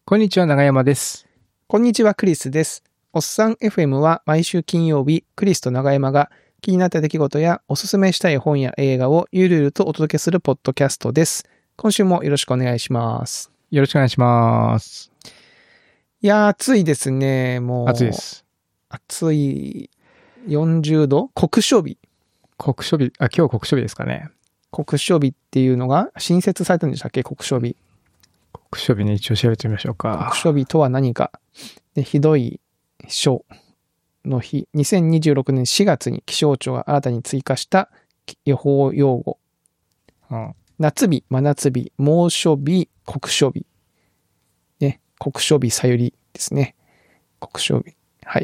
こんにちは、長山です。 こんにちは、クリスです。おっさん FM は毎週金曜日、クリスと長山が気になった出来事やおすすめしたい本や映画をゆるゆるとお届けするポッドキャストです。今週もよろしくお願いします。 よろしくお願いします。 いやー、暑いですね。もう。 暑いです。 暑い40度酷暑日。 酷暑日、今日酷暑日ですかね。 酷暑日っていうのが新設されたんでしたっけ？酷暑日。 酷暑日ね、一応調べてみましょうか。 酷暑日とは何か。で、ひどい暑の日、2026年4月に気象庁が新たに追加した予報用語。夏日、真夏日、猛暑日、酷暑日。ね、酷暑日さゆりですね。酷暑日。はい。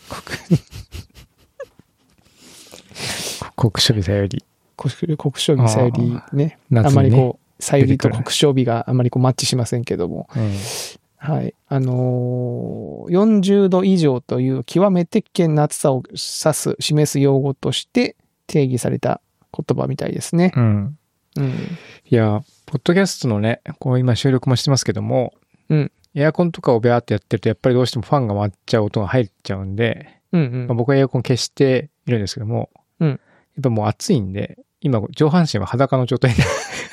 酷暑日さゆり。 酷暑日さゆりね。 夏にね、 あんまりこう、さゆりと酷暑日があんまりこうマッチしませんけども。はい。40度以上という極めて危険な暑さを示す用語として定義された言葉みたいですね。 いや、ポッドキャストのね、こう今収録もしてますけども、エアコンとかをベアってやってるとやっぱりどうしてもファンが回っちゃう音が入っちゃうんで、僕はエアコン消しているんですけども、やっぱもう暑いんで、今上半身は裸の状態で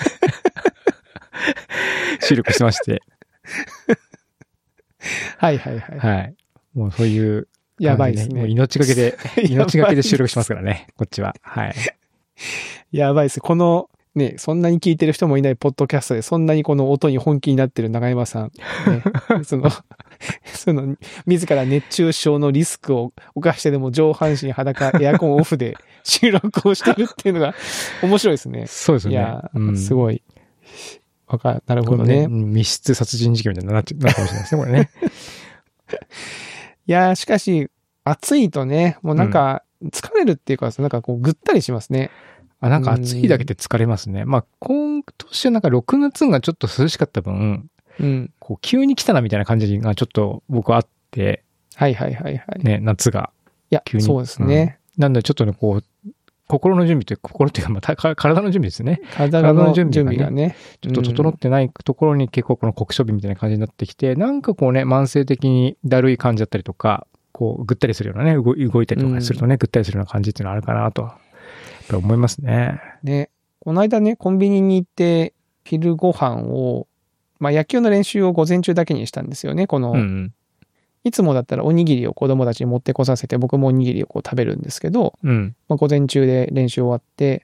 収録してまして。 はい。 もうそういう、 やばいですね。 もう命がけで収録しますからね、こっちは。はい。 やばいです。この、ね、そんなに聞いてる人もいないポッドキャストで、そんなにこの音に本気になってる長山さん。ね、その、自ら熱中症のリスクを冒してでも上半身裸、エアコンオフで収録をしてるっていうのが面白いですね。 そうですよね。 いや、すごい。なるほどね。 密室殺人事件みたいになるかもしれないですね、これね。 いや、しかし、暑いとね、もうなんか、疲れるっていうか、なんかこう、ぐったりしますね。 なんか暑いだけで疲れますね。まあ、今年はなんか6月がちょっと涼しかった分、こう急に来たなみたいな感じがちょっと僕はあって、 はい。 ね、夏が。 いや、急に。そうですね。 なんでちょっとね、こう、心の準備というか、まあ、体の準備ですね。 体の準備がね。 ちょっと整ってないところに結構この酷暑日みたいな感じになってきて、なんかこうね、慢性的にだるい感じだったりとか、こう、ぐったりするようなね、動いたりとかするとね、ぐったりするような感じっていうのはあるかなと、やっぱり思いますね。 ね。この間ね、コンビニに行って、昼ご飯を、まあ野球の練習を午前中だけにしたんですよね、いつもだったらおにぎりを子供たちに持ってこさせて、僕もおにぎりをこう食べるんですけど、まあ、午前中で練習終わって、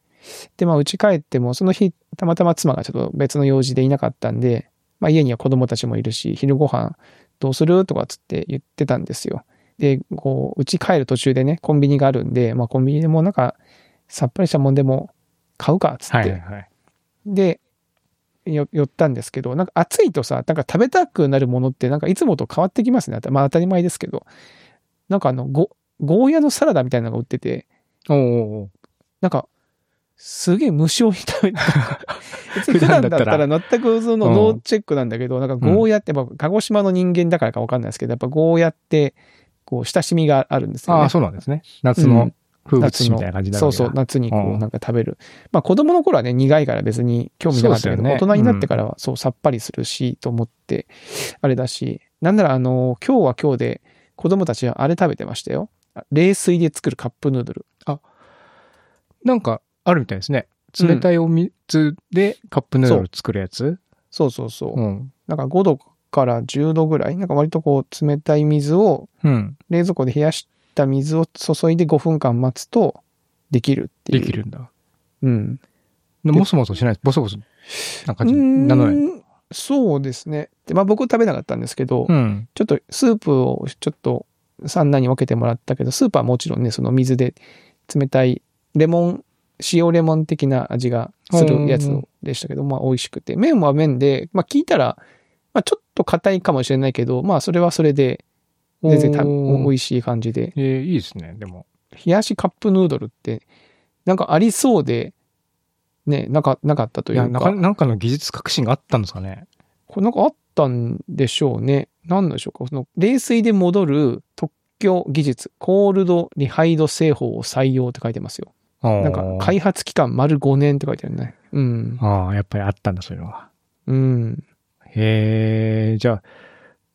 で、まあ、家帰っても、その日、たまたま妻がちょっと別の用事でいなかったんで、まあ、家には子供たちもいるし、昼ご飯どうするとかつって言ってたんですよ。で、こう、家帰る途中でね、コンビニがあるんで、まあ、コンビニでもなんか、さっぱりしたもんでも買うか、つって。で、寄ったんですけど、なんか暑いとさ、なんか食べたくなるものってなんかいつもと変わってきますね。まあ当たり前ですけど。なんかゴーヤのサラダみたいなのが売ってて、なんか、すげえ無性に食べた。普段だったら全くそのノーチェックなんだけど、なんかゴーヤって鹿児島の人間だからかわかんないですけど、やっぱゴーヤって、こう親しみがあるんですよね。 そうなんですね。夏の風物詩みたいな感じになる。 そう、夏にこうなんか食べる。まあ子供の頃はね、苦いから別に興味なかったけど、大人になってからはそうさっぱりするし、と思って、あれだし、なんなら今日は今日で子供たちはあれ食べてましたよ。冷水で作るカップヌードル。 なんかあるみたいですね。冷たいお水でカップヌードル作るやつ？ そう。なんか5度から10度ぐらい、なんか割とこう冷たい水を、冷蔵庫で冷やした水を注いで5分間待つとできるっていう。 できるんだ。もそもそしない。ボソボソな感じなのね。 そうですね。で、まあ僕食べなかったんですけど、ちょっとスープをちょっと3男に分けてもらったけど、スープはもちろんね、その水で冷たい塩レモン的な味がするやつでしたけど、まあ美味しくて。麺は麺で、まあ聞いたら、まあちょっと硬いかもしれないけど、まあそれはそれで、全然美味しい感じで。 いいですね、でも。 冷やしカップヌードルって、なんかありそうで、ね、なかったというか。 なんかの技術革新があったんですかね。 これなんかあったんでしょうね。なんでしょうか。その冷水で戻る特許技術、コールドリハイド製法を採用って書いてますよ。なんか開発期間丸5年って書いてあるね。 やっぱりあったんだ、そういうのは。 へえ、じゃあ、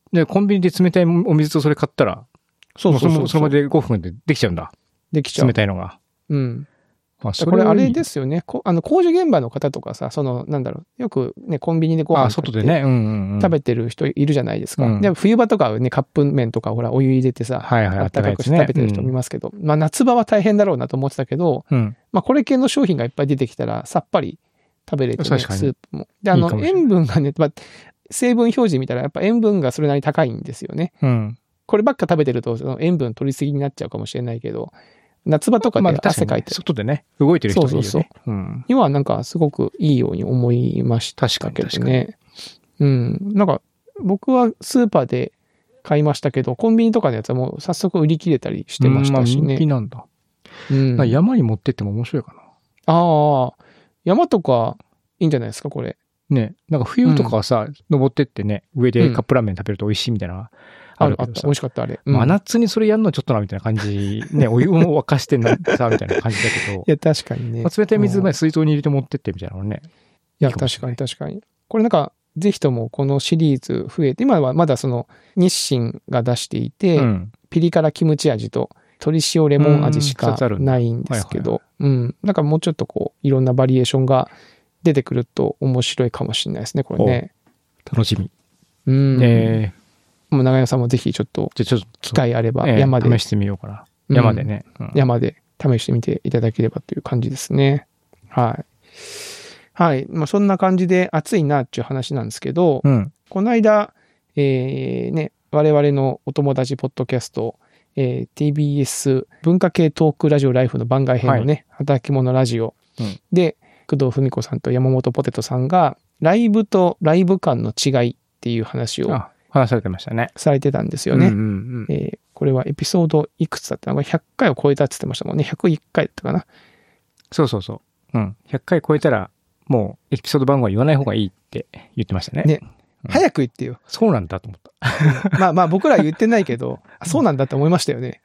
で、コンビニで冷たいお水とそれ買ったら、その場で5分でできちゃうんだ。 できちゃう。 冷たいのが。 うん。これあれですよね。工事現場の方とかさ、よくね、コンビニでご飯外でね、 食べてる人いるじゃないですか。で、冬場とかはね、カップ麺とかほら、お湯入れてさ、温かくして食べてる人見ますけど、まあ夏場は大変だろうなと思ってたけど、まあこれ系の商品がいっぱい出てきたら、さっぱり食べれてね、スープも。で、塩分がね、成分表示見たら、やっぱ塩分がそれなりに高いんですよね。こればっか食べてると、塩分取りすぎになっちゃうかもしれないけど、夏場とかで汗かいて、 外でね、動いてる人がいるよね。そう。 今はなんかすごくいいように思いましたけどね。なんか僕はスーパーで買いましたけど、コンビニとかのやつはもう早速売り切れたりしてましたしね。 人気なんだ。山に持ってっても面白いかな。 ああ、山とかいいんじゃないですか、これ。 ね、なんか冬とかはさ、登ってってね、上でカップラーメン食べると美味しいみたいな。 あった、美味しかった、あれ。 真夏にそれやるのちょっとな、みたいな感じ。ね、お湯も沸かしてさ、みたいな感じだけど。 いや、確かにね。 冷たい水水筒に入れて持ってってみたいなのね。 いや、確かに。これなんか、ぜひともこのシリーズ増えて、今はまだその日清が出していて、ピリ辛キムチ味と鶏塩レモン味しかないんですけど、なんかもうちょっとこう、いろんなバリエーションが出てくると面白いかもしれないですね、これね。 楽しみ。 もう長山さんもぜひちょっと機会あれば山で、 試してみようかな。山でね、 山で試してみていただければという感じですね。はい。まあそんな感じで暑いなっていう話なんですけど、この間、ね、我々のお友達ポッドキャスト、TBS 文化系トークラジオライフの番外編のね、働き者ラジオで、工藤文子さんと山本ポテトさんがライブとライブ感の違いっていう話を話されてましたね。 されてたんですよね。これはエピソードいくつだったのか100回を超えたって言ってましたもんね。101回だったかな。 そう。100回超えたらもうエピソード番号は言わない方がいいって言ってましたね。 ね。早く言ってよ。 そうなんだと思った。 まあ僕らは言ってないけど、そうなんだって思いましたよね。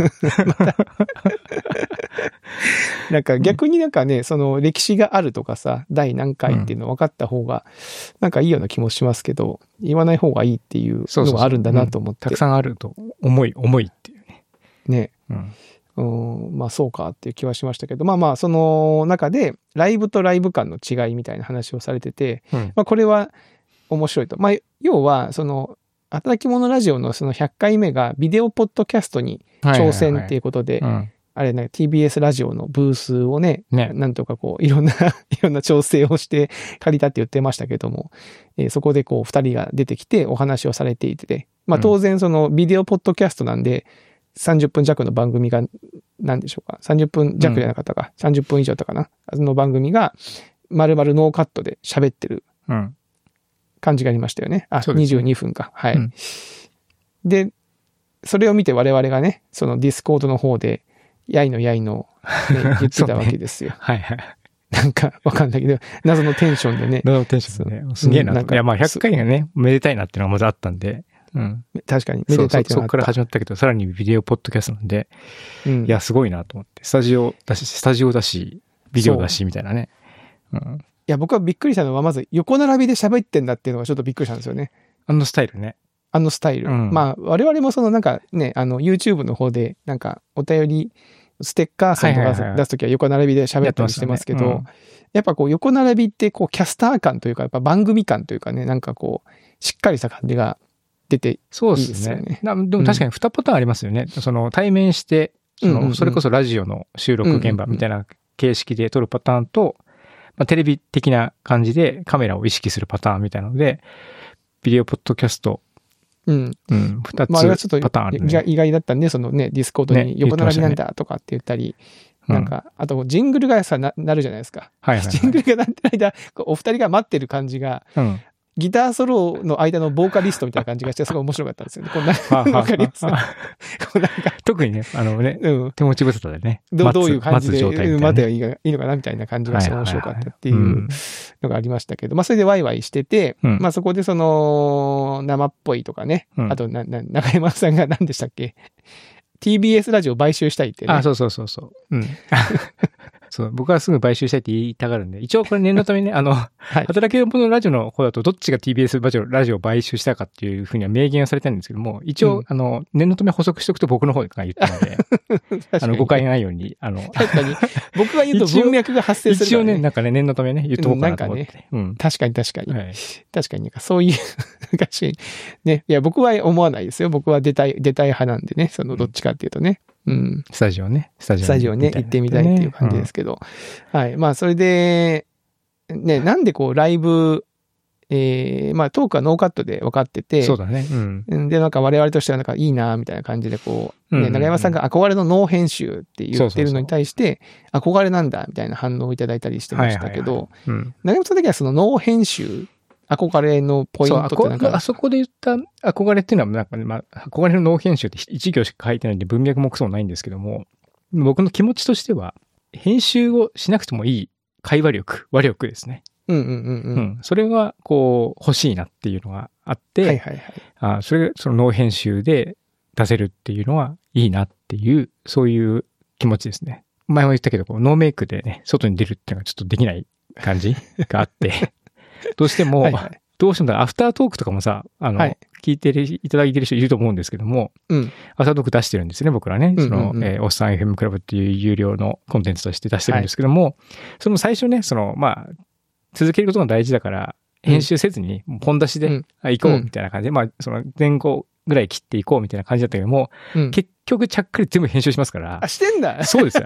なんか逆になんかね、その歴史があるとかさ、第何回っていうの分かった方が、なんかいいような気もしますけど、言わない方がいいっていうのがあるんだなと思って。 たくさんあると、重いっていうね。 まあそうかっていう気はしましたけど、まあその中で、ライブとライブ感の違いみたいな話をされてて、まあこれは面白いと。まあ要は、その、働き者ラジオのその100回目がビデオポッドキャストに挑戦っていうことで、あれね、TBS ラジオのブースをね、なんとかこう、いろんな調整をして借りたって言ってましたけども、そこでこう、二人が出てきてお話をされていて、まあ当然そのビデオポッドキャストなんで、30分弱の番組が、何でしょうか、30分弱じゃなかったか、30分以上だったかな、その番組が、丸々ノーカットで喋ってる感じがありましたよね。22分か。はい。で、それを見て我々がね、そのディスコードの方で、やいの、ね、言ってたわけですよ。なんかわかんないけど、謎のテンションでね。 謎のテンションでね。すげえな。いや、まあ100回がね、めでたいなっていうのがまずあったんで。 確かに、めでたいっていうのがあった。 そこから始まったけど、さらにビデオポッドキャストなんで、いや、すごいなと思って。スタジオだし、ビデオだし、みたいなね。 いや、僕はびっくりしたのは、まず横並びで喋ってんだっていうのがちょっとびっくりしたんですよね。 スタイルね。 スタイル。まあ、我々もそのなんかね、YouTube の方で、なんかお便り、ステッカーさんとか出すときは横並びで喋ったりしてますけど、やっぱこう横並びってこうキャスター感というか、やっぱ番組感というかね、なんかこう、しっかりした感じが出ていいですよね。そうですね。 でも確かに2パターンありますよね。その対面して、それこそラジオの収録現場みたいな形式で撮るパターンと、まあ、テレビ的な感じでカメラを意識するパターンみたいなので、ビデオポッドキャスト、2つあれはちょっとパターンあるね。 意外だったんで、そのね、ディスコードに横並びなんだとかって言ったり、なんか、あとジングルがさ、なるじゃないですか。ジングルが鳴ってる間、お二人が待ってる感じが、ギターソロの間のボーカリストみたいな感じがして、すごい面白かったんですよね。こんな、わかります。 特にね、手持ち無沙汰でね。 どういう感じで待てばいいのかなみたいな感じがして面白かったっていうのがありましたけど、まあそれでワイワイしてて、まあそこでその、生っぽいとかね、あと中山さんが何でしたっけ？TBS ラジオ買収したいってね。 そう。 そう、僕はすぐ買収したいって言いたがるんで、一応これ念のためね、 はい、 働き者のラジオの方だとどっちが TBS ラジオを買収したかっていうふうには明言はされてるんですけども、一応、念のため補足しておくと僕の方が言ったので、誤解がないように、 確かに。僕が言うと文脈が発生するから、ね。 一応ね、なんかね、念のためね、言っとこうかなと思って。 なんかね、確かに。はい、確かに、そういう、確かに。ね、いや、僕は思わないですよ。僕は出たい派なんでね、どっちかっていうとね。 スタジオね、 行ってみたいっていう感じですけど。はい。まあ、それで、ね、なんでライブ、まあ、トークはノーカットで分かってて。 そうだね。 で、なんか我々としてはなんかいいな、みたいな感じでね、長山さんが憧れのノー編集って言ってるのに対して、憧れなんだ、みたいな反応をいただいたりしてましたけど、長山さん的にはそのノー編集、憧れのポイントってなんかあそこで言った憧れっていうのは、なんかね、まあ、憧れのノー編集って一行しか書いてないんで文脈もクソもないんですけども、僕の気持ちとしては、編集をしなくてもいい会話力、話力ですね。それが、欲しいなっていうのがあって、そのノー編集で出せるっていうのはいいなっていう、そういう気持ちですね。前も言ったけど、ノーメイクでね、外に出るっていうのがちょっとできない感じがあって、どうしても、どうしてもアフタートークとかもさ、聞いていただいてる人いると思うんですけども、アフタートーク出してるんですね、僕らね。おっさん FM クラブっていう有料のコンテンツとして出してるんですけども、その最初ね、まあ、続けることが大事だから、編集せずに、本出しで行こうみたいな感じで、まあ、前後ぐらい切っていこうみたいな感じだったけども、結局ちゃっかり全部編集しますから。 あ、してんだ。 そうですよ。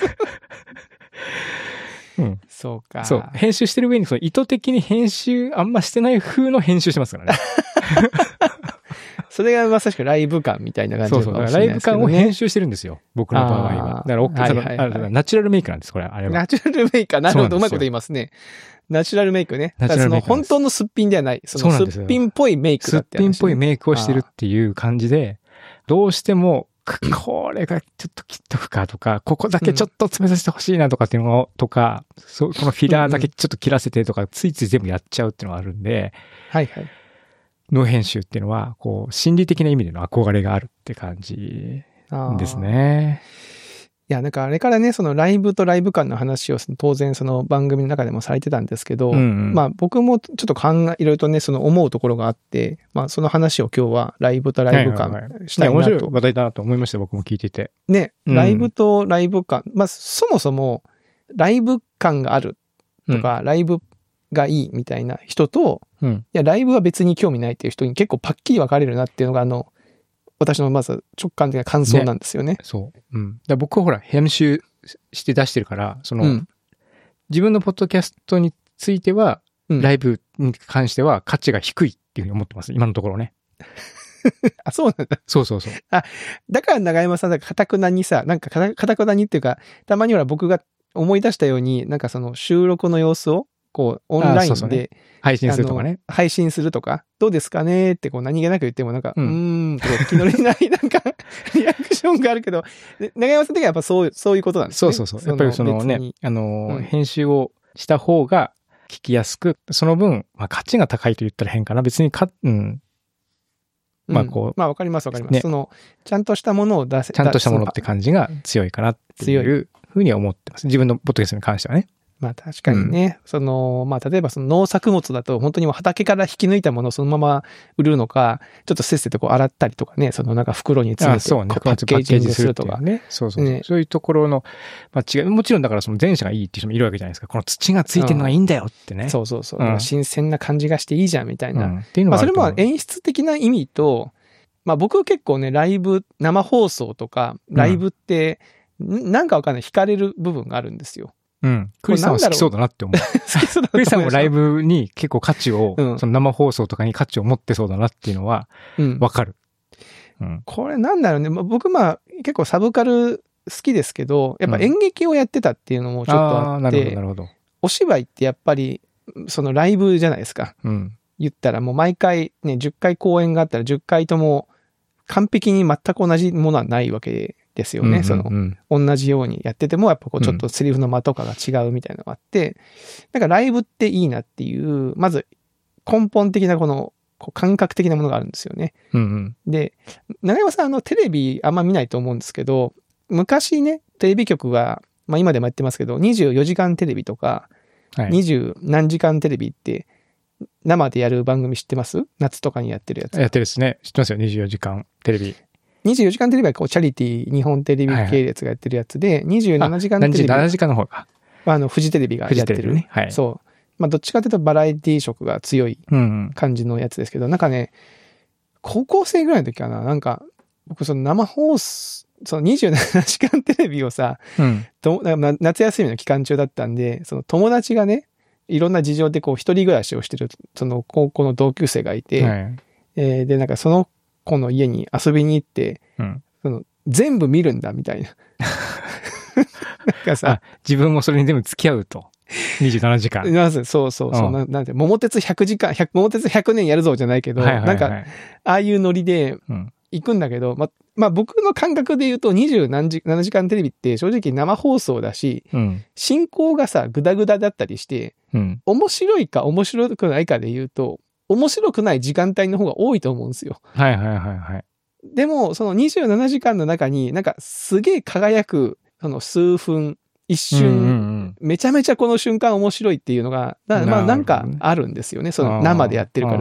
そうか。 そう。編集してる上に、意図的に編集あんましてない風の編集しますからね。 それがまさしくライブ感みたいな感じそう。ライブ感を編集してるんですよ。僕の場合は。だからナチュラルメイクなんです、これ、あれは。 ナチュラルメイクか。なるほど、うまいこと言いますね。ナチュラルメイクね。本当のすっぴんではない。すっぴんっぽいメイクだって。 すっぴんっぽいメイクをしてるっていう感じで、どうしても、これがちょっと切っとくかとか、ここだけちょっと詰めさせてほしいなとかっていうのとか、このフィラーだけちょっと切らせてとか、ついつい全部やっちゃうっていうのがあるんで、ノー編集っていうのは、心理的な意味での憧れがあるって感じですね。 いや、なんかあれからね、ライブとライブ感の話を当然番組の中でもされてたんですけど、まあ僕もちょっといろいろとね、思うところがあって、まあその話を今日はライブとライブ感したいなと。 面白い話題だなと思いました、僕も聞いてて。 ね、ライブとライブ感、まあそもそもライブ感があるとか、ライブがいいみたいな人と、いや、ライブは別に興味ないっていう人に結構パッキリ分かれるなっていうのが私のまず直感的な感想なんですよね。 そう。だ僕はほら、編集して出してるから、自分のポッドキャストについては、ライブに関しては価値が低いっていうふうに思ってます。今のところね。 あ、そうなんだ。 そう。 あ、だから長山さんが固くなにさ、なんか固くなにっていうか、たまには僕が思い出したように、なんか収録の様子を、オンラインで、 配信するとかね。 配信するとか、どうですかねって何気なく言ってもなんか、気乗りないなんか、リアクションがあるけど、長山さん的にはやっぱそういうことなんですね。 そう。やっぱりね、編集をした方が聞きやすく、その分、まあ価値が高いと言ったら変かな。別にまあまあわかります。ね、ちゃんとしたものを出せ、 ちゃんとしたものって感じが強いかなっていうふうには思ってます。自分のポッドキャストに関してはね。 まあ確かにね、まあ例えば農作物だと本当にもう畑から引き抜いたものをそのまま売るのか、ちょっとせっせと洗ったりとかね、なんか袋に詰めて、パッケージングするとか。 ね。そう。そういうところの、まあ違い、もちろんだから前者がいいっていう人もいるわけじゃないですか。この土がついてるのがいいんだよってね。 そう。新鮮な感じがしていいじゃんみたいな。まあそれも演出的な意味と、まあ僕結構ね、ライブ、生放送とか、ライブって、なんかわかんない、惹かれる部分があるんですよ。 クリスさんは好きそうだなって思う。クリスさんもライブに結構価値を、その生放送とかに価値を持ってそうだなっていうのは、わかる。 これなんだろうね。僕結構サブカル好きですけど、やっぱ演劇をやってたっていうのもちょっとあって、 なるほど。 お芝居ってやっぱり、ライブじゃないですか。言ったらもう毎回ね、10回公演があったら10回とも完璧に全く同じものはないわけですよね。同じようにやってても、やっぱちょっとセリフの間とかが違うみたいなのがあって、なんかライブっていいなっていう、まず根本的な感覚的なものがあるんですよね。で、長山さんテレビあんま見ないと思うんですけど、昔ね、テレビ局はまあ今でもやってますけど、24時間テレビとか、20何時間テレビって生でやる番組知ってます？夏とかにやってるやつ。 やってるですね。知ってますよ、24時間テレビ。 24時間テレビはこうチャリティー日本テレビ系列がやってるやつで、27時間テレビ。 7時間の方か。 フジテレビがやってる。 ね。はい。 そう。まあどっちかというとバラエティ色が強い感じのやつですけど、なんかね、高校生ぐらいの時かな、なんか、僕その生放送、その27時間テレビをさ、夏休みの期間中だったんで、その友達がね、いろんな事情でこう一人暮らしをしてる、その高校の同級生がいて、で、なんかその子の家に遊びに行って、その全部見るんだみたいな。なんかさ、 自分もそれに全部付き合うと。27時間。 まず、そう。なんて、桃鉄100時間、桃鉄100年やるぞじゃないけど、なんか、ああいうノリで行くんだけど、まあ僕の感覚で言うと27時間テレビって正直生放送だし、進行がさ、グダグダだったりして、面白いか面白くないかで言うと、面白くない時間帯の方が多いと思うんですよ。でも、その27時間の中になんかすげえ輝く、その数分、一瞬、めちゃめちゃこの瞬間面白いっていうのが、まあなんかあるんですよね。その生でやってるから、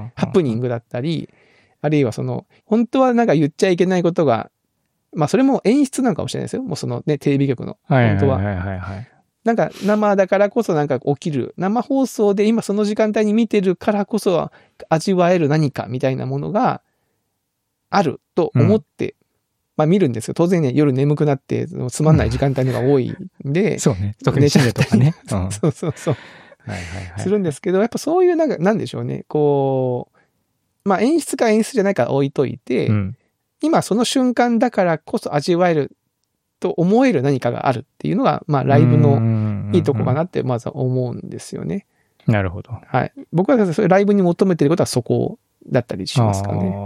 ハプニングだったり、あるいはその、本当はなんか言っちゃいけないことが、まあそれも演出なのかもしれないですよ。もうそのね、テレビ局の。本当は。なんか生だからこそなんか起きる。生放送で今その時間帯に見てるからこそ味わえる何かみたいなものがあると思って、まあ見るんですよ。当然ね、夜眠くなってつまんない時間帯のが多いんで。 そうね。特に深夜とかね。 そう。するんですけど、やっぱそういうなんでしょうね。こう、まあ演出か演出じゃないか置いといて、今その瞬間だからこそ味わえると思える何かがあるっていうのが、まあライブのいいとこかなってまずは思うんですよね。 なるほど。 はい。僕はそれライブに求めていることはそこだったりしますかね。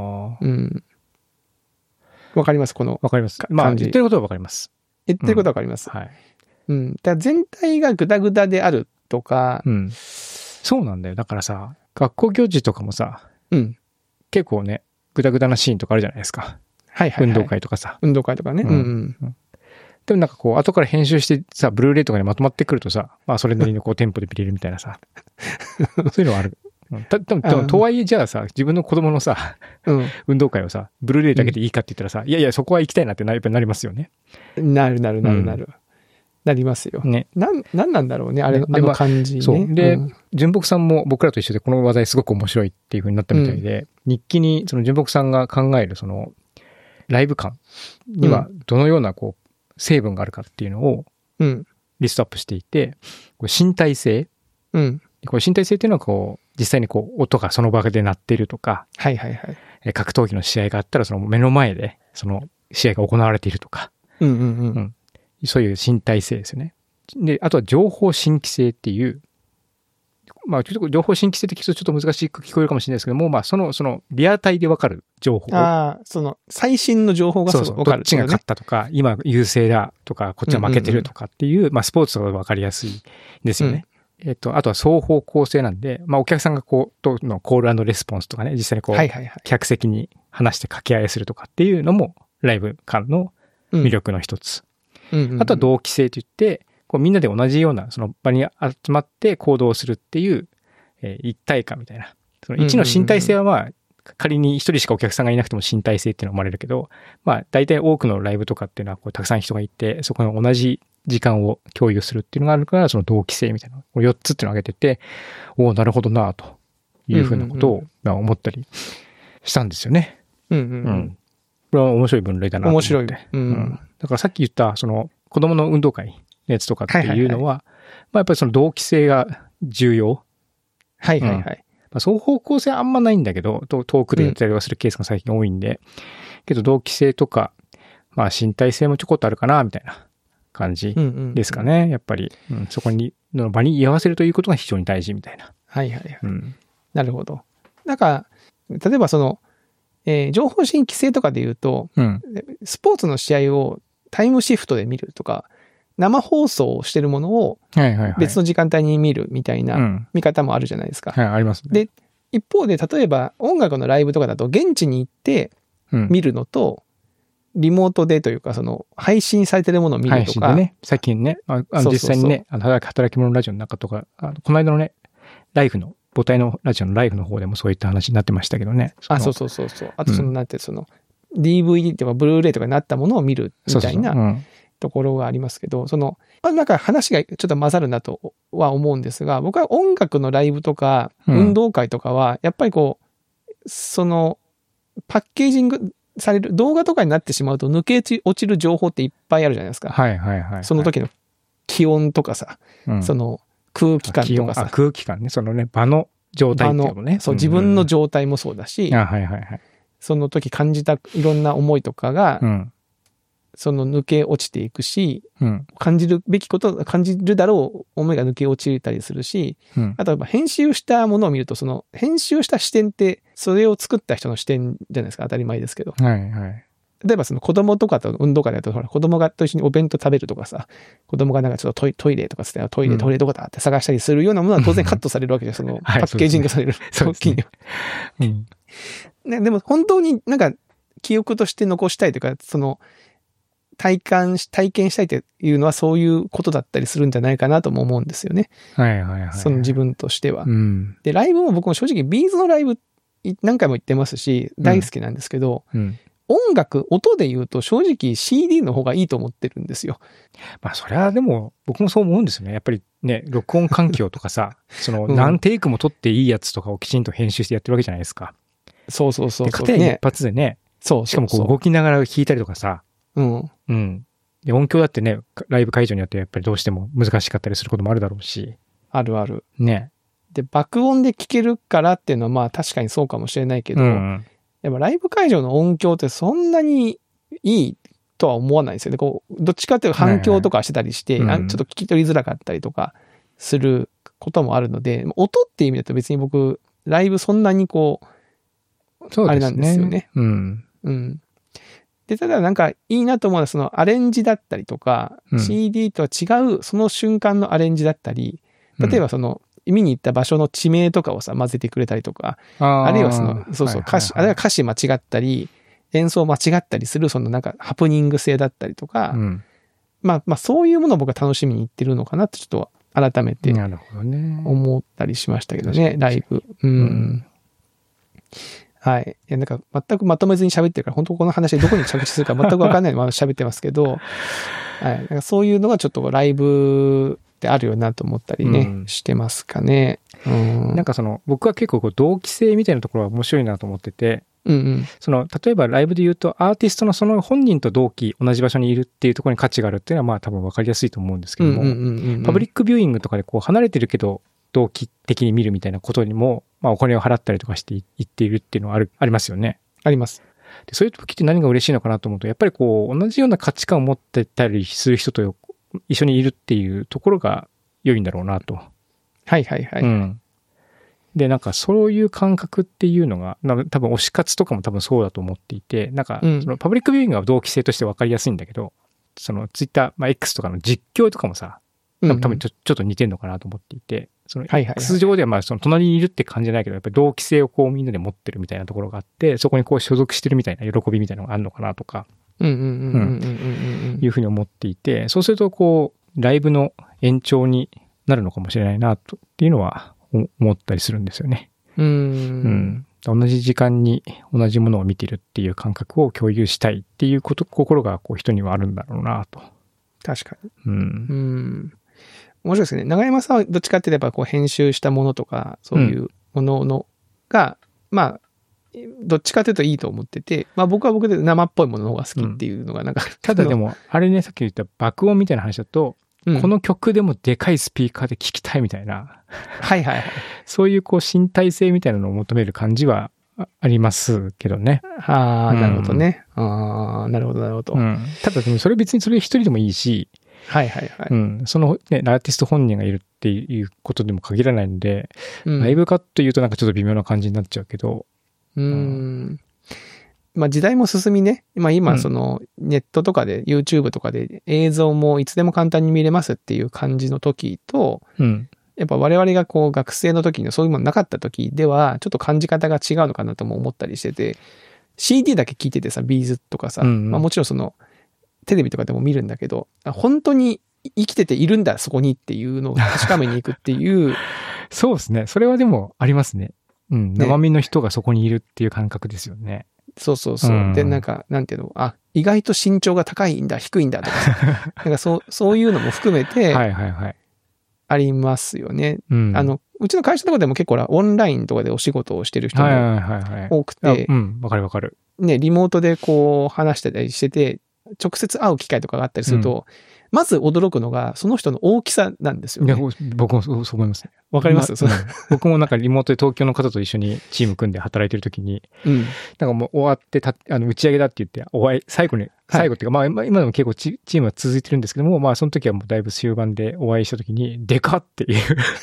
わかりますわかります。まあ言ってることはわかります。 言ってることはわかります。だから全体がグダグダであるとか、 そうなんだよ。だからさ、学校行事とかもさ、結構ね、グダグダなシーンとかあるじゃないですか。運動会とかさ。 運動会とかね。 でもなんかこう、後から編集してさ、ブルーレイとかにまとまってくるとさ、まあそれなりのこうテンポで見れるみたいなさ。そういうのはある。とはいえじゃあさ、自分の子供のさ、運動会をさ、ブルーレイだけでいいかって言ったらさ、いや、そこは行きたいなってやっぱりなりますよね。 なる。なりますよ。ね。なんなんだろうね、あの感じね。 そう。で、純木さんも僕らと一緒でこの話題すごく面白いっていう風になったみたいで、日記にその純木さんが考えるその、ライブ感にはどのようなこう、成分があるかっていうのを、リストアップしていて、身体性。これ身体性っていうのはこう、実際にこう、音がその場で鳴っているとか、格闘技の試合があったらその目の前でその試合が行われているとか、そういう身体性ですよね。で、あとは情報新規性っていう、まあ、ちょっと情報新規性って聞くとちょっと難しく聞こえるかもしれないですけども、まあ、その、リアタイでわかる情報。 その、最新の情報がわかる、ね。 どっちが勝ったとか、今優勢だとか、こっちは負けてるとかっていう、まあ、スポーツとかわかりやすいですよね。あとは双方向性なんで、まあ、お客さんがこう、とのコール&レスポンスとかね、実際にこう、客席に話して掛け合いするとかっていうのも、ライブ感の魅力の一つ。あとは同期性といって、こうみんなで同じようなその場に集まって行動するっていう、一体感みたいな。その1の身体性はまあ、仮に一人しかお客さんがいなくても身体性っていうのは生まれるけど、まあ大体多くのライブとかっていうのはこうたくさん人がいて、そこの同じ時間を共有するっていうのがあるから、その同期性みたいな。これ4つっていうのを挙げてて、おお、なるほどなというふうなことを思ったりしたんですよね。これは面白い分類だなと思って。面白い。だからさっき言ったその子供の運動会のやつとかっていうのは、まあやっぱりその同期性が重要。まあ、双方向性あんまないんだけど、遠くでやったりはするケースが最近多いんで、けど同期性とか、まあ身体性もちょこっとあるかな、みたいな感じですかね。やっぱり、そこに、の場に居合わせるということが非常に大事みたいな。 なるほど。なんか、例えばその、情報新規性とかで言うと、スポーツの試合をタイムシフトで見るとか、生放送をしてるものを別の時間帯に見るみたいな見方もあるじゃないですか。 ありますね。 で、一方で例えば音楽のライブとかだと現地に行って見るのと、 リモートでというか、配信されてるものを見るとか。 配信でね、最近ね、実際にね、働き者ラジオの中とか、この間のね、ライフの、母体のラジオのライフの方でもそういった話になってましたけどね。 そう。あとなんてDVD とかブルーレイとかになったものを見るみたいなところがありますけど、なんか話がちょっと混ざるなとは思うんですが、僕は音楽のライブとか運動会とかは、やっぱりパッケージングされる動画とかになってしまうと抜け落ちる情報っていっぱいあるじゃないですか。その時の気温とかさ、空気感とかさ。 空気感ね。場の状態っていうのね。 そう、自分の状態もそうだし、その時感じたいろんな思いとかが、抜け落ちていくし、感じるべきこと、感じるだろう思いが抜け落ちたりするし、あとは編集したものを見ると、編集した視点って、それを作った人の視点じゃないですか、当たり前ですけど。例えば子供とかと運動会だと、子供がと一緒にお弁当食べるとかさ、子供がなんかちょっとトイレとかつって、トイレどこだって探したりするようなものは当然カットされるわけじゃん、パッケージングされる時には。でも本当になんか記憶として残したいというか、体験したいというのはそういうことだったりするんじゃないかなとも思うんですよね。自分としては。で、ライブも僕も正直ビーズのライブ何回も行ってますし、大好きなんですけど、音で言うと正直 CD の方がいいと思ってるんですよ。 まあそれはでも僕もそう思うんですよね。やっぱりね、録音環境とかさ、何テイクも撮っていいやつとかをきちんと編集してやってるわけじゃないですか。 そう。 で、かたや一発でね。しかも動きながら弾いたりとかさ。で、音響だってね、ライブ会場によってやっぱりどうしても難しかったりすることもあるだろうし。 あるある。 ね。 で、爆音で聴けるからっていうのはまあ確かにそうかもしれないけど、やっぱライブ会場の音響ってそんなにいいとは思わないんですよね。どっちかっていうと反響とかしてたりして、ちょっと聞き取りづらかったりとかすることもあるので、音っていう意味だと別に僕、ライブそんなにあれなんですよね。で、ただなんかいいなと思うのはアレンジだったりとか、CD とは違うその瞬間のアレンジだったり、例えば見に行った場所の地名とかをさ、混ぜてくれたりとか、あるいは歌詞、あるいは歌詞間違ったり、演奏間違ったりする、なんかハプニング性だったりとか、まあそういうものを僕は楽しみに行ってるのかなってちょっと改めて思ったりしましたけどね、ライブ。はい。いや、なんか全くまとめずに喋ってるから、本当この話でどこに着地するか全くわかんないまま喋ってますけど、はい。なんかそういうのがちょっとライブってあるよなと思ったりね、してますかね。 なんか僕は結構同期性みたいなところは面白いなと思ってて、例えばライブで言うとアーティストのその本人と同期同じ場所にいるっていうところに価値があるっていうのはまあ多分分かりやすいと思うんですけども、パブリックビューイングとかで離れてるけど同期的に見るみたいなことにも、まあお金を払ったりとかして行っているっていうのはありますよね。 あります。 でそういう時って何が嬉しいのかなと思うと、やっぱり同じような価値観を持ってたりする人と一緒にいるっていうところが良いんだろうなと。で、なんかそういう感覚っていうのが、多分推し活とかも多分そうだと思っていて、なんかパブリックビューイングは同期性として分かりやすいんだけど、ツイッター、まあ X とかの実況とかもさ、多分ちょっと似てるのかなと思っていて、X 上ではまあ隣にいるって感じじゃないけど、やっぱり同期性をみんなで持ってるみたいなところがあって、そこに所属してるみたいな喜びみたいなのがあるのかなとか、いうふうに思っていて、そうするとライブの延長になるのかもしれないなっていうのは思ったりするんですよね。同じ時間に同じものを見てるっていう感覚を共有したいっていう心が人にはあるんだろうなと。 確かに。面白いですね。永山さんはどっちかって言えば編集したものとかそういうものが、まあどっちかというといいと思ってて、まあ僕は僕で生っぽいものの方が好きっていうのがなんか、 ただでもあれね、さっき言った爆音みたいな話だと、この曲でもでかいスピーカーで聴きたいみたいな、そういう身体性みたいなのを求める感じはありますけどね。 なるほどね。なるほど。 ただでもそれ別にそれ一人でもいいし、そのね、アーティスト本人がいるっていうことでも限らないので、ライブかというとなんかちょっと微妙な感じになっちゃうけど。 まあ時代も進みね、まあ今ネットとかで YouTube とかで映像もいつでも簡単に見れますっていう感じの時と、やっぱ我々が学生の時にそういうものなかった時ではちょっと感じ方が違うのかなとも思ったりしてて、 CD だけ聞いててさ、ビーズとかさ、まあもちろんその、テレビとかでも見るんだけど、本当に生きてているんだ、そこにっていうのを確かめに行くっていう。 そうですね。それはでもありますね。うん。生身の人がそこにいるっていう感覚ですよね。 そうそうそう。で、なんか、なんていうの、意外と身長が高いんだ、低いんだとかさ、なんかそういうのも含めて、 はいはいはい。 ありますよね。 うん。 うちの会社とかでも結構オンラインとかでお仕事をしてる人も多くて、 うん、わかるわかる。 ね、リモートでこう話してたりしてて、直接会う機会とかがあったりすると、まず驚くのが、その人の大きさなんですよね。 僕もそう思いますね。 わかります、 僕もなんかリモートで東京の方と一緒にチーム組んで働いてるときに、なんかもう終わって打ち上げだって言って、最後っていうか、まあ今でも結構チームは続いてるんですけども、まあその時はもうだいぶ終盤でお会いしたときに、でかっていう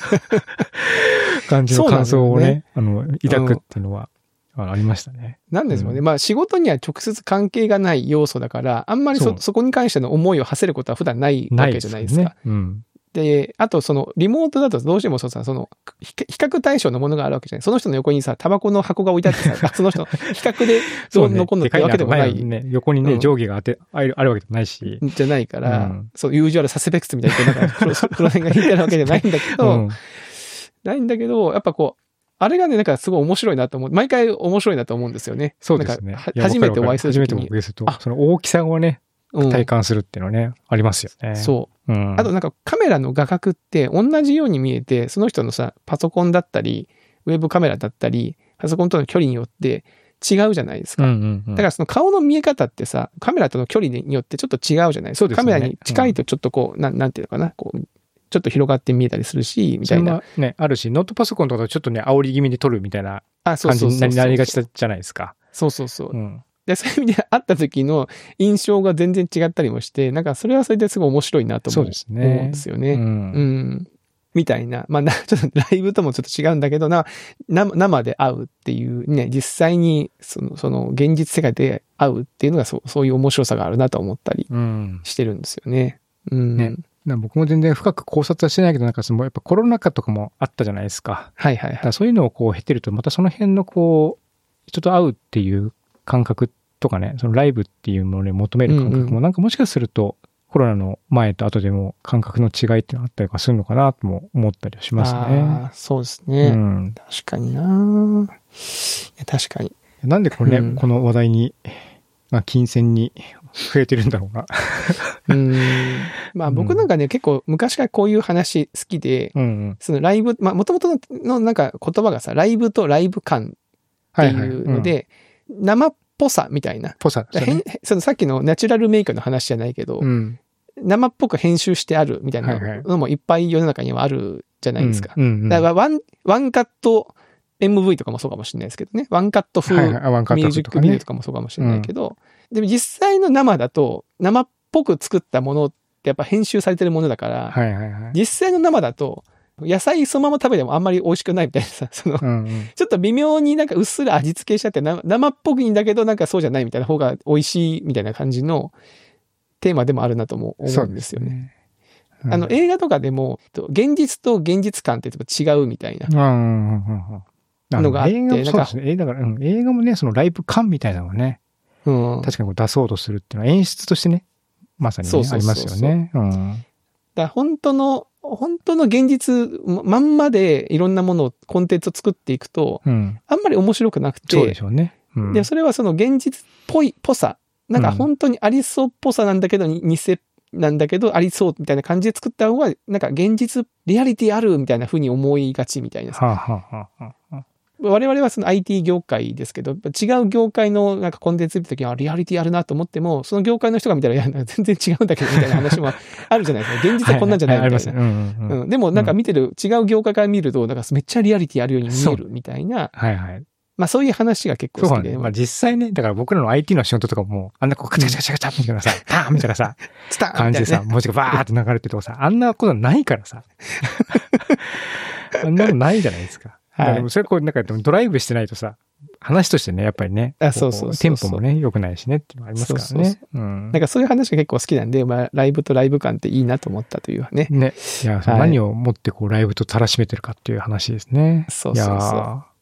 感じの感想をね、抱くっていうのは、ありましたね。 なんですよね。まあ仕事には直接関係がない要素だから、あんまりそこに関しての思いを馳せることは普段ないわけじゃないですか。で、あとリモートだとどうしても比較対象のものがあるわけじゃない。その人の横にさ、タバコの箱が置いてあってさ、その人の比較でどうのこんのってわけでもない。 横にね、定規があるわけでもないし。 じゃないから、ユージュアルサスペクツみたいな、なんか黒線が引いてあるわけじゃないんだけど、やっぱこう、あれがね、なんかすごい面白いなと思う。毎回面白いなと思うんですよね。 そうですね。 初めてお会いするときに。 初めてお会いすると、その大きさをね、体感するっていうのはね、ありますよね。 そう。あとなんかカメラの画角って同じように見えて、その人のさ、パソコンだったり、ウェブカメラだったり、パソコンとの距離によって違うじゃないですか。だからその顔の見え方ってさ、カメラとの距離によってちょっと違うじゃないですか。カメラに近いとちょっとこう、なんていうのかな、こう、ちょっと広がって見えたりするし、みたいな。 ね、あるし、ノートパソコンとかとちょっとね、煽り気味に撮るみたいな感じになりがちじゃないですか。 そうそうそう。で、そういう意味で会った時の印象が全然違ったりもして、なんかそれはそれですごい面白いなと思うんですよね。みたいな。まあ、ちょっとライブともちょっと違うんだけど生で会うっていうね、実際にその現実世界で会うっていうのがそういう面白さがあるなと思ったりしてるんですよね。 ね。僕も全然深く考察はしてないけど、なんかやっぱコロナ禍とかもあったじゃないですか。 はいはいはい。 そういうのをこう経てると、またその辺のこう、人と会うっていう感覚とかね、そのライブっていうものに求める感覚も、なんかもしかするとコロナの前と後でも感覚の違いっていうのがあったりとかするのかなとも思ったりはしますね。 そうですね。確かにな。確かに。 なんでこの話題に、金銭に増えてるんだろうな。 まあ僕なんかね、結構昔からこういう話好きで、そのライブ、まあ元々のなんか言葉がさ、ライブとライブ感っていうので、生っぽさみたいな。 さっきのナチュラルメイクの話じゃないけど、生っぽく編集してあるみたいなのもいっぱい世の中にはあるじゃないですか。だからワンカットMV とかもそうかもしれないですけどね。ワンカット風ミュージックビデオとかもそうかもしれないけど、でも実際の生だと生っぽく作ったものってやっぱ編集されてるものだから、実際の生だと野菜そのまま食べてもあんまり美味しくないみたいなさ、ちょっと微妙になんかうっすら味付けしちゃって生っぽくいいんだけどなんかそうじゃないみたいな方が美味しいみたいな感じのテーマでもあるなとも思うんですよね。映画とかでも現実と現実感って違うみたいなのがあって、 映画もね、そのライブ感みたいなのをね、確かに出そうとするっていうのは演出としてね、まさにね、ありますよね。 だ本当の現実まんまでいろんなものをコンテンツを作っていくと、あんまり面白くなくて、 そうでしょうね。 で、それはその現実っぽさ、なんか本当にありそうっぽさなんだけど、偽なんだけどありそうみたいな感じで作った方が、なんか現実、リアリティあるみたいな風に思いがちみたいな。我々はその IT 業界ですけど、違う業界のなんかコンテンツ見たときにリアリティあるなと思っても、その業界の人が見たら、いや、全然違うんだけどみたいな話もあるじゃないですか。現実はこんなんじゃないみたいな。でもなんか見てる、違う業界から見ると、なんかめっちゃリアリティあるように見えるみたいな。まあそういう話が結構好きで。 まあ実際ね、だから僕らの IT の仕事とかも、あんなこうカチャカチャカチャカチャみたいなさ、パーンみたいなさ、感じでさ、文字がバーって流れてるとかさ、あんなことないからさ。あんなのないじゃないですか。でもそれこうなんかドライブしてないとさ、話としてね、やっぱりね、テンポもね、良くないしねっていうのがありますからね。 なんかそういう話が結構好きなんで、まあライブとライブ感っていいなと思ったというね。 いや、何をもってこうライブとたらしめてるかっていう話ですね。 そう。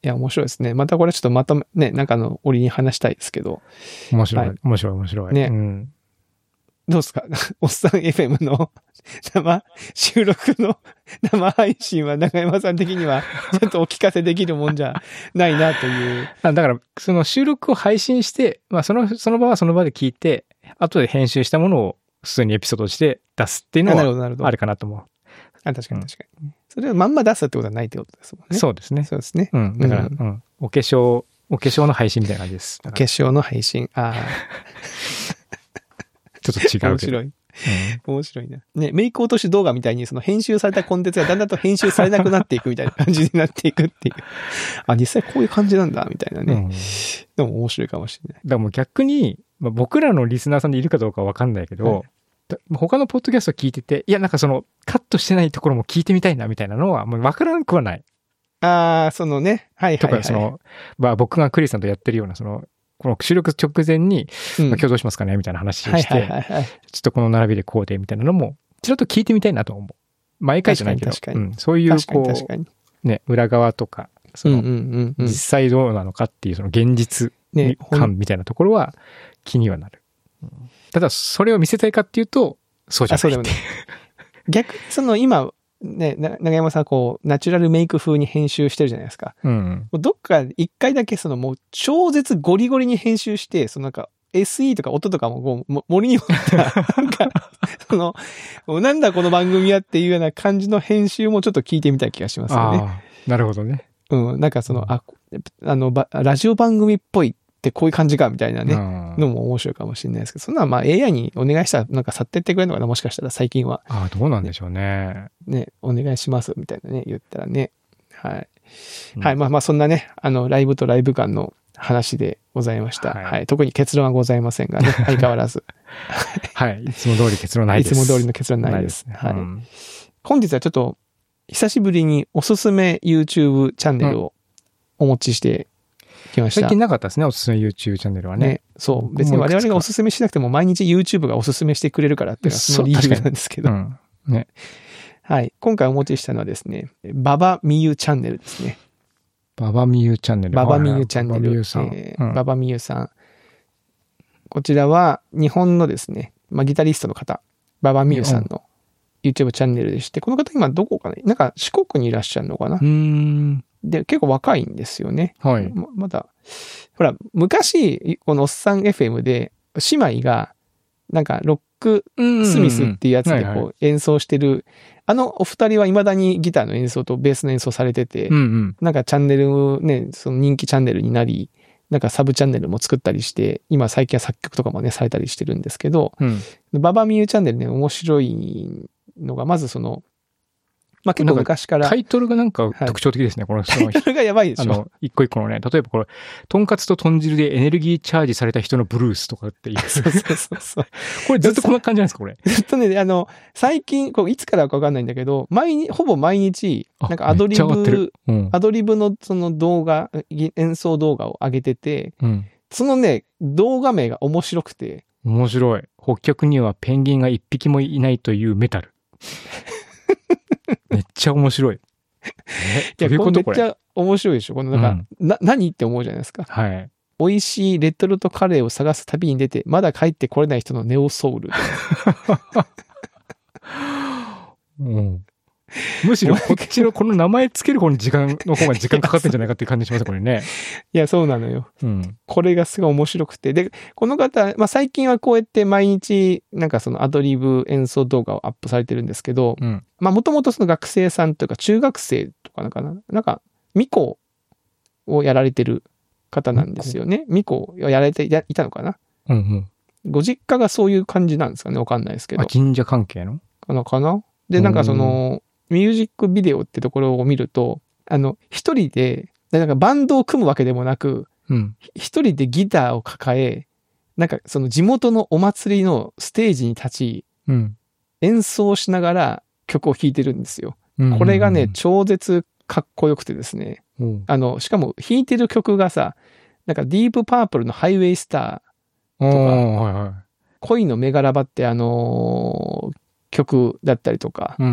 いや、面白いですね。またこれちょっとまとめ、ね、なんかの折に話したいですけど。 面白い、はい、面白い。 ね。うん、どうですかおっさん FM の収録の生配信は中山さん的にはちょっとお聞かせできるもんじゃないなという。 だから、その収録を配信して、まあその場はその場で聞いて、後で編集したものを普通にエピソードとして出すっていうのはあるかなと思う。 確かに。それをまんま出すってことはないってことですもんね。 そうですね。 そうですね。 うん。だから、お化粧の配信みたいな感じです。 お化粧の配信。ああ。 ちょっと違うけど。 面白い。面白いな。ね、メイク落とし動画みたいにその編集されたコンテンツがだんだんと編集されなくなっていくみたいな感じになっていくっていう。あ、実際こういう感じなんだみたいなね。でも面白いかもしれない。 だからもう逆に、僕らのリスナーさんでいるかどうかわかんないけど、他のポッドキャスト聞いてて、いやなんかそのカットしてないところも聞いてみたいなみたいなのはもうわからなくはない。 ああ、そのね。はい。 とかその、僕がクリスさんとやってるようなその、この収録直前に、今日どうしますかねみたいな話をして、ちょっとこの並びでこうでみたいなのも、ちょっと聞いてみたいなと思う。毎回じゃないけど、そういうこう、ね、裏側とか、その、実際どうなのかっていうその現実感みたいなところは気にはなる。ただ、それを見せたいかっていうと、そうじゃない。そうでもね。 逆にその今、ね、長山さんこう、ナチュラルメイク風に編集してるじゃないですか。どっか一回だけそのもう超絶ゴリゴリに編集して、そのなんか SE とか音とかもこう森に持った、なんか、その、なんだこの番組はっていうような感じの編集もちょっと聞いてみたい気がしますよね。 なるほどね。 なんかその、ラジオ番組っぽいってこういう感じかみたいなね、のも面白いかもしれないですけど、そんなまあ AI にお願いしたらなんか去ってってくれるのかな、もしかしたら最近は。 どうなんでしょうね。 ね、お願いしますみたいなね、言ったらね。はい。はい、まあそんなね、ライブとライブ感の話でございました。はい。特に結論はございませんがね、相変わらず。 はい。いつも通り結論ないです。 いつも通りの結論ないです。はい。本日はちょっと、久しぶりにおすすめ YouTube チャンネルをお持ちしてきました。 最近なかったですね、おすすめ YouTube チャンネルはね。 そう。別に我々がおすすめしなくても毎日 YouTube がおすすめしてくれるからっていうのはその理由なんですけど。 ね。 はい。今回お持ちしたのはですね、ババミユチャンネルですね。 ババミユチャンネル。 ババミユチャンネル。ババミユさん。こちらは日本のですね、ギタリストの方、ババミユさんの YouTube チャンネルでして、この方今どこかね、なんか四国にいらっしゃるのかな。で、結構若いんですよね。 はい。 まだ、ほら、昔、このおっさん FM で、姉妹が、なんか、ロックスミスっていうやつでこう演奏してる、お二人は未だにギターの演奏とベースの演奏されてて、なんかチャンネルね、その人気チャンネルになり、なんかサブチャンネルも作ったりして、今最近は作曲とかもね、されたりしてるんですけど、ババミユチャンネルね、面白いのが、まずその、結構昔から。 タイトルがなんか特徴的ですね、このタイトルがやばいでしょ。 一個一個のね、例えばこれ、とんかつと豚汁でエネルギーチャージされた人のブルースとかっていう。 そう。 これずっとこんな感じなんですか、これ。 ずっとね、最近、いつからかわかんないんだけど、ほぼ毎日、なんかアドリブのその動画、演奏動画を上げてて、そのね、動画名が面白くて。 面白い。北極にはペンギンが一匹もいないというメタル。めっちゃ面白い。 いや、これめっちゃ面白いでしょ。このなんか、何って思うじゃないですか。 はい。 美味しいレトルトカレーを探す旅に出て、まだ帰ってこれない人のネオソウル。 むしろこっちのこの名前つける方が時間かかってんじゃないかっていう感じします、これね。 いや、そうなのよ。これがすごい面白くて。で、この方、最近はこうやって毎日、なんかそのアドリブ演奏動画をアップされてるんですけど、もともとその学生さんというか中学生とかなんか、ミコをやられてる方なんですよね。ミコをやられていたのかな。ご実家がそういう感じなんですかね、わかんないですけど。 神社関係のかな。で、なんかその、ミュージックビデオってところを見ると、一人で、なんかバンドを組むわけでもなく、一人でギターを抱え、なんかその地元のお祭りのステージに立ち、演奏しながら曲を弾いてるんですよ。これがね、超絶かっこよくてですね。しかも弾いてる曲がさ、なんかディープパープルのハイウェイスターとか、恋のメガラバって曲だったりとか、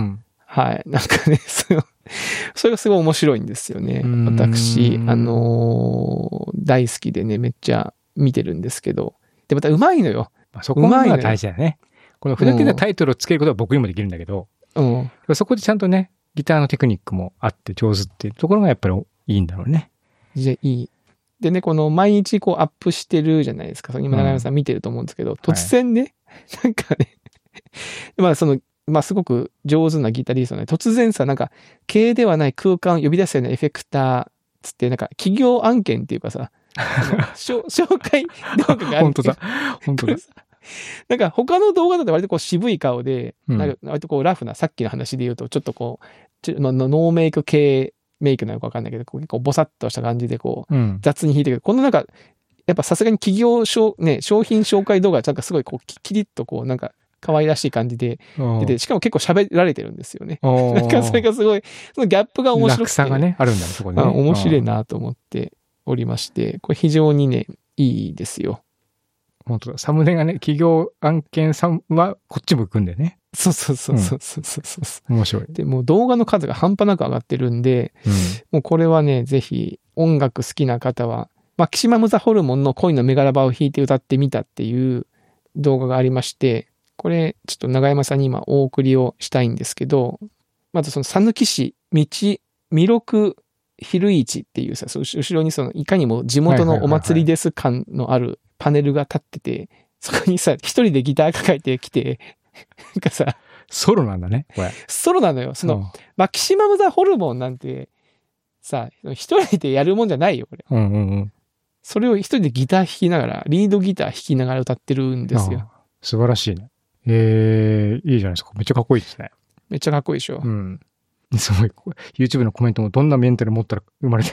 はい。なんかね、それがすごい面白いんですよね。私、大好きでね、めっちゃ見てるんですけど。で、また上手いのよ。 そこが大事だよね。このふざけたタイトルをつけることは僕にもできるんだけど、そこでちゃんとね、ギターのテクニックもあって上手っていうところがやっぱりいいんだろうね。 いい。でね、この毎日こうアップしてるじゃないですか。今、長山さん見てると思うんですけど、突然ね、なんかね、すごく上手なギタリストね、突然さ、なんか、経営ではない空間を呼び出すようなエフェクターつって、なんか、企業案件っていうかさ、紹介動画がある。 本当だ。 なんか、他の動画だと割とこう渋い顔で、なんか割とこうラフな、さっきの話で言うと、ちょっとこう、ノーメイク系メイクなのかわかんないけど、結構ボサッとした感じでこう、雑に弾いてる。このなんか、やっぱさすがに商品紹介動画はなんかすごいこう、キリッとこう、なんか、可愛らしい感じで出て、しかも結構喋られてるんですよね。なんかそれがすごい、そのギャップが面白くて。 落差がね、あるんだね、そこでね。 面白いなと思っておりまして、これ非常にね、いいですよ。 本当だ。サムネがね、企業案件さんはこっちも行くんだよね。 そう。 面白い。 で、もう動画の数が半端なく上がってるんで、もうこれはね、ぜひ音楽好きな方は、マキシマムザホルモンの恋のメガラバを弾いて歌ってみたっていう動画がありまして、これ、ちょっと長山さんに今お送りをしたいんですけど、まずその讃岐市未六昼市っていうさ、後ろにそのいかにも地元のお祭りです感のあるパネルが立ってて、そこにさ、一人でギター抱えてきて、なんかさ、 ソロなんだね、これ。 ソロなのよ。マキシマムザホルモンなんて、さ、一人でやるもんじゃないよ、これ。それを一人でギター弾きながら、リードギター弾きながら歌ってるんですよ。 素晴らしいね。いいじゃないですか。めっちゃかっこいいですね。 めっちゃかっこいいでしょ。 すごい。YouTube のコメントもどんなメンタル持って生まれ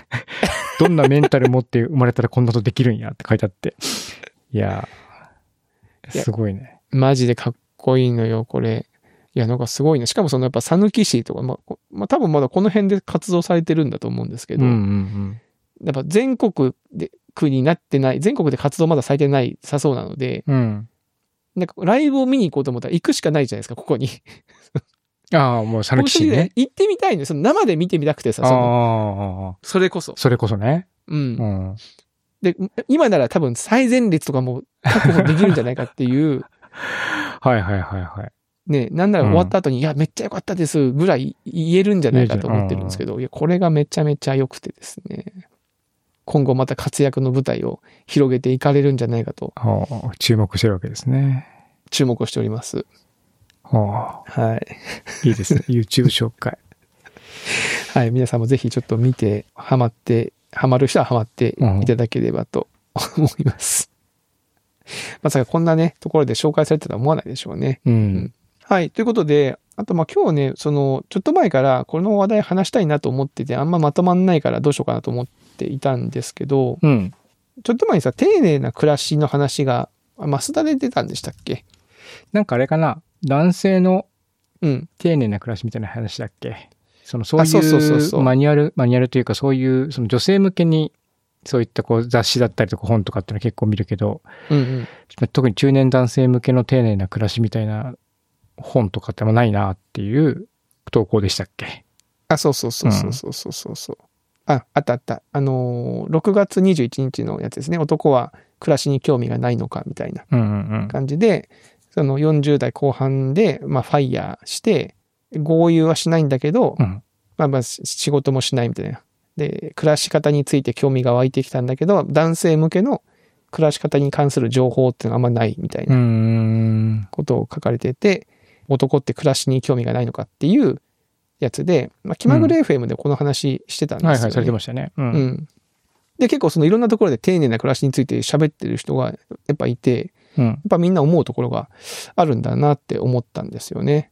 たらこんなことできるんやって書いてあって。いやー、すごいね。 マジでかっこいいのよ、これ。いや、なんかすごいね。しかもやっぱ讃岐市とか、多分まだこの辺で活動されてるんだと思うんですけど、やっぱ全国になってない、全国で活動まだされてないさそうなので、なんかライブを見に行こうと思ったら行くしかないじゃないですか、ここに。 もう讃岐市ね。 行ってみたいね。生で見てみたくてさ、それこそ。 それこそね。 で、今なら多分最前列とかも確保できるんじゃないかっていう。ね、なんなら終わった後に、いや、めっちゃ良かったですぐらい言えるんじゃないかと思ってるんですけど、いや、これがめちゃめちゃ良くてですね。今後また活躍の舞台を広げていかれるんじゃないかと。 注目してるわけですね。 注目しております。 はい。いいですね。YouTube 紹介。 はい。皆さんもぜひちょっと見て、ハマる人はハマっていただければと思います。まさかこんなね、ところで紹介されてたとは思わないでしょうね。はい。ということで、あと今日ね、ちょっと前からこの話題話したいなと思ってて、あんままとまんないからどうしようかなと思っていたんですけど、ちょっと前にさ、丁寧な暮らしの話が、マスダで出たんでしたっけ？ なんかあれかな、男性の丁寧な暮らしみたいな話だっけ？そういうマニュアルというか、そういうその女性向けにそういったこう雑誌だったりとか本とかっていうのは結構見るけど、特に中年男性向けの丁寧な暮らしみたいな本とかってないなっていう投稿でしたっけ？ そう。あった。6月21日のやつですね。男は暮らしに興味がないのかみたいな感じで、その40代後半で、ファイヤーして、豪遊はしないんだけど、仕事もしないみたいな。で、暮らし方について興味が湧いてきたんだけど、男性向けの暮らし方に関する情報っていうのはあんまないみたいなことを書かれてて、男って暮らしに興味がないのかっていうやつで、気まぐれ FM でこの話してたんですよね。 されてましたね。 で、結構いろんなところで丁寧な暮らしについて喋ってる人がやっぱいて、やっぱみんな思うところがあるんだなって思ったんですよね。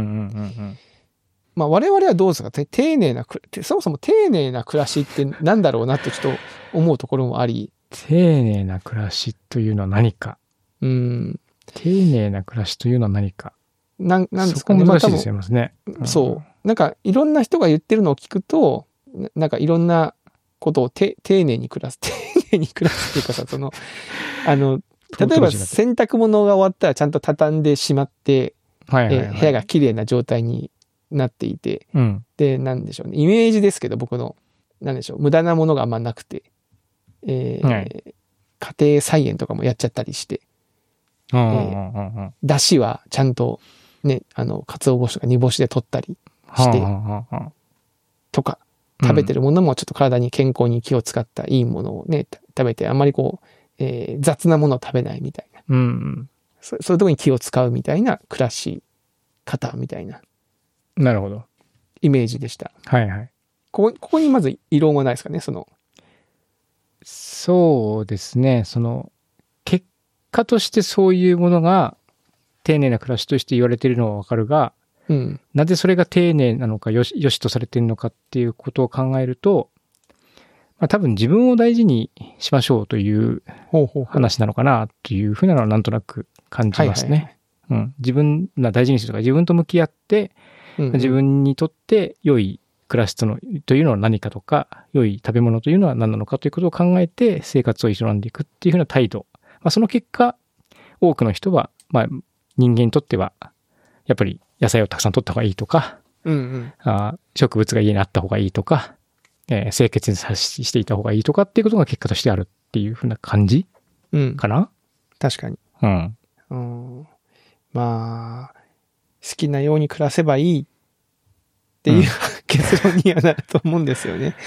我々はどうですか？そもそも丁寧な暮らしってなんだろうなってちょっと思うところもあり。 丁寧な暮らしというのは何か。丁寧な暮らしというのは何か。 なんですかね。 難しいですよね。 そう。なんかいろんな人が言ってるのを聞くと、なんかいろんなことを丁寧に暮らすっていうかさ、例えば洗濯物が終わったらちゃんと畳んでしまって、部屋が綺麗な状態になっていて、で、なんでしょうね。イメージですけど、僕の、なんでしょう。無駄なものがあんまなくて、家庭菜園とかもやっちゃったりして、出汁はちゃんとね、鰹節とか煮干しで取ったりして、とか、食べてるものもちょっと体に健康に気を使ったいいものをね、食べて、あんまりこう、雑なものを食べないみたいな。そういうところに気を使うみたいな暮らし方みたいな。 なるほど。 イメージでした。 はいはい。 ここにまず異論はないですかね、 そうですね。結果としてそういうものが丁寧な暮らしとして言われているのはわかるが、なぜそれが丁寧なのか、よしとされているのかっていうことを考えると、多分自分を大事にしましょうという話なのかなというふうなのはなんとなく感じますね。自分が大事にするとか、自分と向き合って、自分にとって良い暮らしというのは何かとか、良い食べ物というのは何なのかということを考えて生活を営んでいくっていうふうな態度。その結果、多くの人は、人間にとっては、やっぱり野菜をたくさん取った方がいいとか、植物が家にあった方がいいとか、清潔にしていた方がいいとかっていうことが結果としてあるっていうふうな感じかな、 確かに。好きなように暮らせばいいっていう、結論にはなると思うんですよね。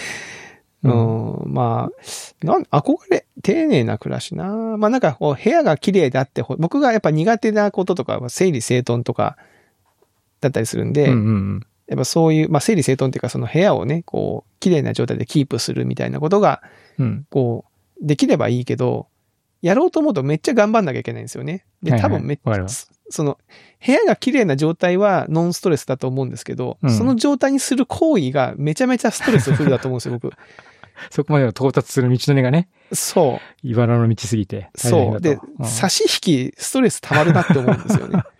憧れ、丁寧な暮らしな。なんかこう、部屋が綺麗だって、僕がやっぱ苦手なこととかは整理整頓とかだったりするんで、やっぱそういう、整理整頓っていうかその部屋をね、こう、綺麗な状態でキープするみたいなことが、こう、できればいいけど、やろうと思うとめっちゃ頑張んなきゃいけないんですよね。で、多分めっちゃ、部屋が綺麗な状態はノンストレスだと思うんですけど、その状態にする行為がめちゃめちゃストレスフルだと思うんですよ、僕。 そこまでの到達する道のりがね。 そう。 茨の道すぎて。 そう。で、差し引きストレス溜まるなって思うんですよね。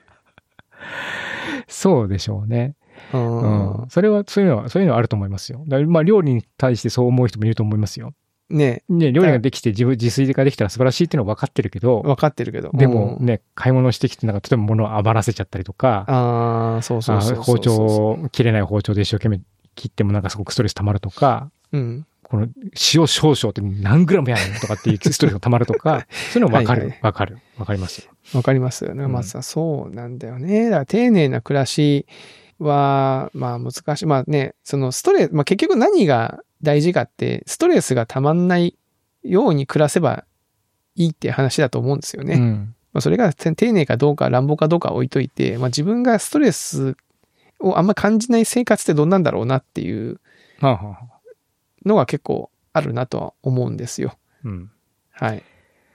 そうでしょうね。それは、そういうのはあると思いますよ。料理に対してそう思う人もいると思いますよ。 ね、 料理ができて自炊ができたら素晴らしいっていうのは分かってるけど。でもね、買い物してきて、例えば物を余らせちゃったりとか。包丁、切れない包丁で一生懸命切ってもすごくストレス溜まるとか。この塩少々って何グラムやねんとかっていうストレスが溜まるとか、そういうの分かる。分かりますよ。 分かりますよね。そうなんだよね。だから丁寧な暮らしは、難しい。そのストレス、結局何が大事かって、ストレスが溜まんないように暮らせばいいっていう話だと思うんですよね。それが丁寧かどうか乱暴かどうか置いといて、自分がストレスをあんま感じない生活ってどんなんだろうなっていうのが結構あるなとは思うんですよ。はい。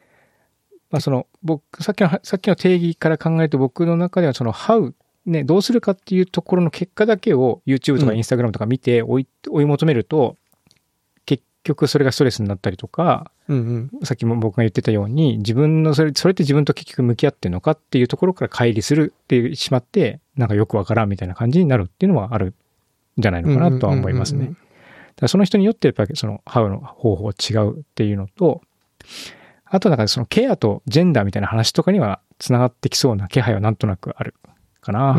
さっきの定義から考えると僕の中ではhow、ね、どうするかっていうところの結果だけを YouTube とか Instagram とか見て追い求めると、結局それがストレスになったりとか、さっきも僕が言ってたように、それって自分と結局向き合ってるのかっていうところから乖離するってしまって、よくわからんみたいな感じになるっていうのはあるんじゃないのかなとは思いますね。だからその人によってやっぱりhowの方法違うっていうのと、あとケアとジェンダーみたいな話とかには繋がってきそうな気配はなんとなくあるかな。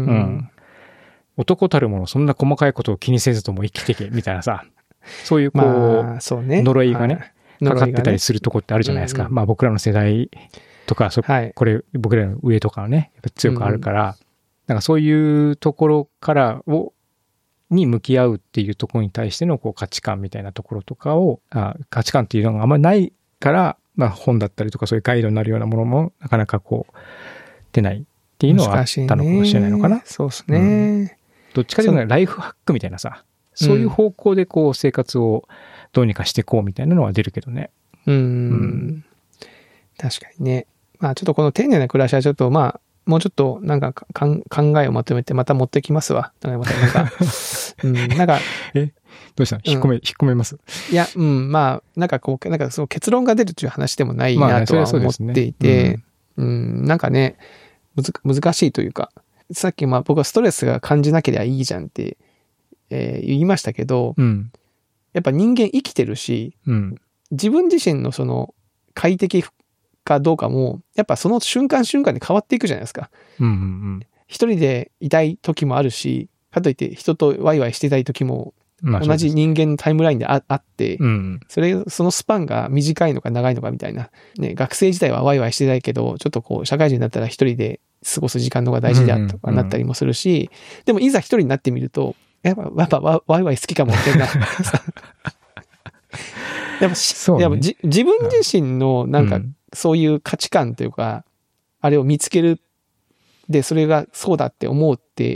男たるものそんな細かいことを気にせずとも生きてけみたいなさ、そういう呪いがね、かかってたりするとこってあるじゃないですか。僕らの世代とか、これ僕らの上とかはね、やっぱ強くあるから、そういうところからに向き合うっていうところに対しての価値観みたいなところとかを、価値観っていうのがあんまりないから、本だったりとかそういうガイドになるようなものもなかなか出ないっていうのはあったのかもしれないのかな。 そうですね。 どっちかというとライフハックみたいなさ、そういう方向で生活をどうにかしていこうみたいなのは出るけどね。 確かにね。ちょっとこの丁寧な暮らしはちょっともうちょっと考えをまとめてまた持ってきますわ。どうしたの？引っ込めます？ いや、その結論が出るという話でもないなとは思っていて、難しいというか、さっき僕はストレスが感じなければいいじゃんって、言いましたけど、やっぱ人間生きてるし、自分自身のその快適かどうかも、やっぱその瞬間瞬間で変わっていくじゃないですか。一人でいたい時もあるし、 かといって人とワイワイしてたい時も、同じ人間のタイムラインであって、そのスパンが短いのか長いのかみたいな。ね、学生時代はワイワイしてたいけど、ちょっとこう、社会人になったら一人で過ごす時間の方が大事だとかなったりもするし、でもいざ一人になってみると、やっぱワイワイ好きかもってな。やっぱ自分自身のなんかそういう価値観というか、あれを見つける。で、それがそうだって思うって、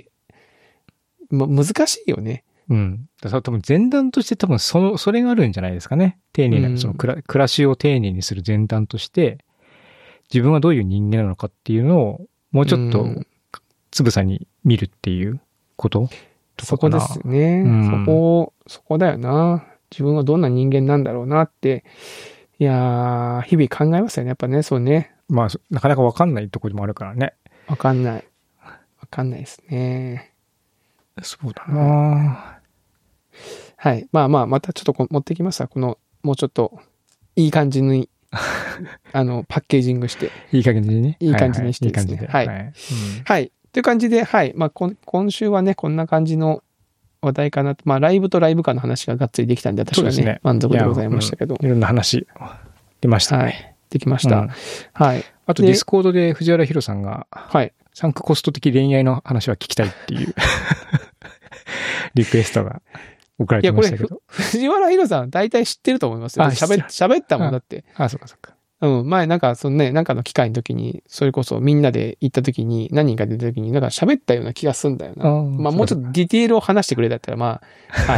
難しいよね。 だから多分前段として多分それがあるんじゃないですかね。丁寧な、その暮らしを丁寧にする前段として、自分はどういう人間なのかっていうのをもうちょっとつぶさに見るっていうこととかかな。そこですね。そこだよな。自分はどんな人間なんだろうなって、いやー、日々考えますよね。やっぱね、そうね。 まあ、なかなかわかんないところもあるからね。 わかんないですね。 そうだな。 はい。またちょっと持ってきますわ。もうちょっと、いい感じに、パッケージングして。 いい感じにね。 いい感じにしてですね。はい。はい。という感じで、はい。今週はね、こんな感じの話題かな。ライブとライブ感の話ががっつりできたんで、私はね、満足でございましたけど。 いろんな話、出ましたね。 はい。できました。はい。 あと、ディスコードで藤原弘さんが、はい。サンクコスト的恋愛の話は聞きたいっていうリクエストが送られてましたけど。 いや、これ、藤原弘さん大体知ってると思いますよ。喋ったもんだって。 そうかそうか。 前なんかの機会の時に、それこそみんなで行った時に、何人か出た時に、なんか喋ったような気がするんだよな。もうちょっとディテールを話してくれだったら、はい。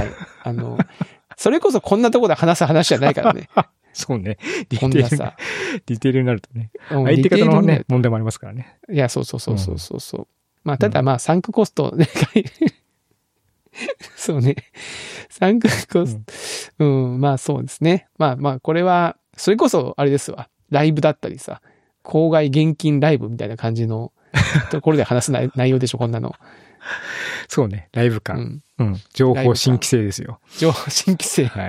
それこそこんなところで話す話じゃないからね。 そうね。ディテールになるとね。相手方のね、問題もありますからね。 いや、そう。ただサンクコスト、そうね。サンクコスト、そうですね。これは、それこそ、あれですわ。ライブだったりさ、郊外現金ライブみたいな感じのところで話す内容でしょ、こんなの。 そうね。ライブ感。情報新規性ですよ。 情報新規性。はい。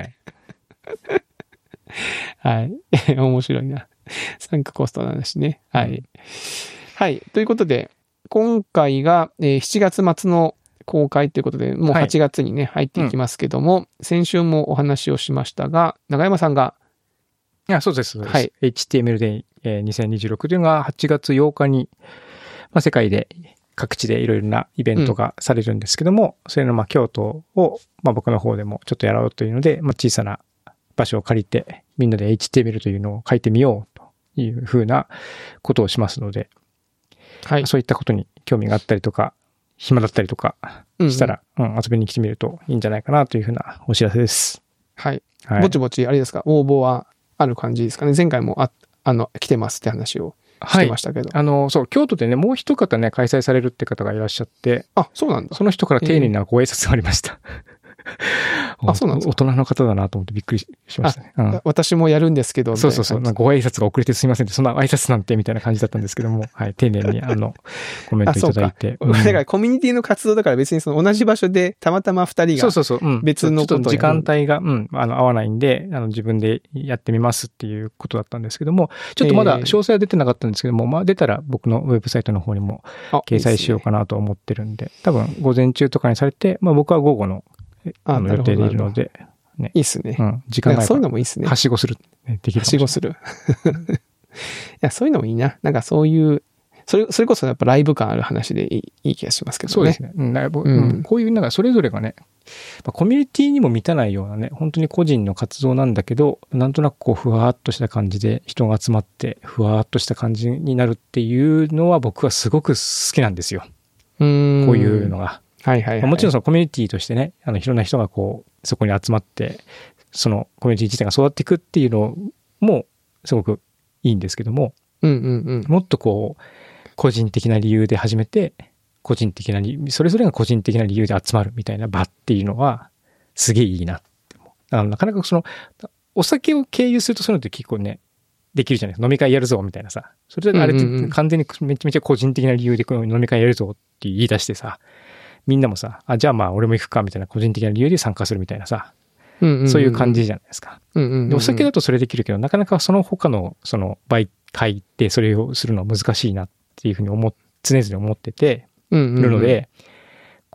はい。面白いな。サンクコストの話ね。はい。はい。ということで、今回が7月末の公開ということで、もう8月にね、入っていきますけども、先週もお話をしましたが、永山さんが、 そうです。はい。HTML で2026というのが8月8日に、世界で各地でいろいろなイベントがされるんですけども、それの京都を、僕の方でもちょっとやろうというので、小さな場所を借りて、みんなで HTML というのを書いてみようというふうなことをしますので、はい。そういったことに興味があったりとか、暇だったりとかしたら、遊びに来てみるといいんじゃないかなというふうなお知らせです。 はい。ぼちぼち、あれですか、応募はある感じですかね。前回も来てますって話をしてましたけど。 そう、京都でね、もう一方ね、開催されるって方がいらっしゃって、 そうなんだ。 その人から丁寧なご挨拶がありました。 そうなんですか。 大人の方だなと思ってびっくりしましたね。 私もやるんですけど。 そう。ご挨拶が遅れてすみませんって、そんな挨拶なんてみたいな感じだったんですけども、はい、丁寧にコメントいただいて。 だからコミュニティの活動だから別にその同じ場所でたまたま2人が別のことをちょっと時間帯が、合わないんで、自分でやってみますっていうことだったんですけども、ちょっとまだ詳細は出てなかったんですけども、出たら僕のウェブサイトの方にも掲載しようかなと思ってるんで、多分午前中とかにされて、僕は午後の予定でいるので、 ね。いいっすね。 時間がそういうのもいいっすね。 はしごする。 できる。はしごする。いや、そういうのもいいな。なんかそういう、それこそやっぱライブ感ある話でいい気がしますけどね。 そうですね。こういうなんかそれぞれがね、コミュニティにも満たないようなね、本当に個人の活動なんだけど、なんとなくふわーっとした感じで人が集まって、ふわーっとした感じになるっていうのは僕はすごく好きなんですよ。こういうのが。もちろんそのコミュニティとしてね、いろんな人がそこに集まって、そのコミュニティ自体が育っていくっていうのもすごくいいんですけども、もっと個人的な理由で始めて、それぞれが個人的な理由で集まるみたいな場っていうのは、すげえいいなって。なかなかお酒を経由するとそういうのって結構ね、できるじゃないですか。飲み会やるぞみたいなさ。それであれって完全にめちゃめちゃ個人的な理由で飲み会やるぞって言い出してさ、みんなもさ、じゃあ俺も行くかみたいな個人的な理由で参加するみたいなさ、そういう感じじゃないですか。でお酒だとそれできるけど、なかなかその他の媒介でそれをするのは難しいなっていうふうに常々思ってて、いるので、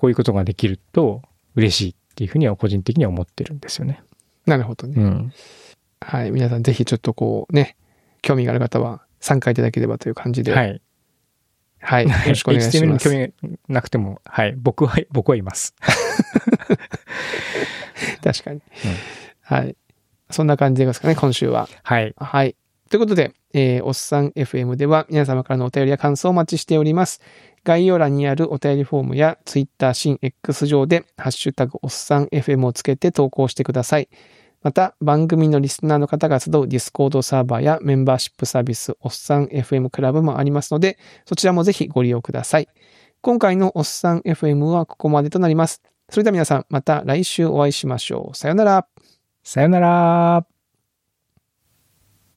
こういうことができると嬉しいっていうふうには個人的には思ってるんですよね。 なるほどね。はい。皆さんぜひちょっとこうね、興味がある方は参加いただければという感じで。 はい。 はい。よろしくお願いします。 HTML に興味なくても、はい。僕はいます。 確かに。はい。そんな感じですかね、今週は。 はい。 はい。ということで、おっさん FM では皆様からのお便りや感想をお待ちしております。概要欄にあるお便りフォームや Twitter 新 X 上でハッシュタグおっさん FM をつけて投稿してください。また、番組のリスナーの方が集うディスコードサーバーやメンバーシップサービスおっさん FM クラブもありますので、そちらもぜひご利用ください。今回のおっさん FM はここまでとなります。それでは皆さん、また来週お会いしましょう。さよなら。 さよなら。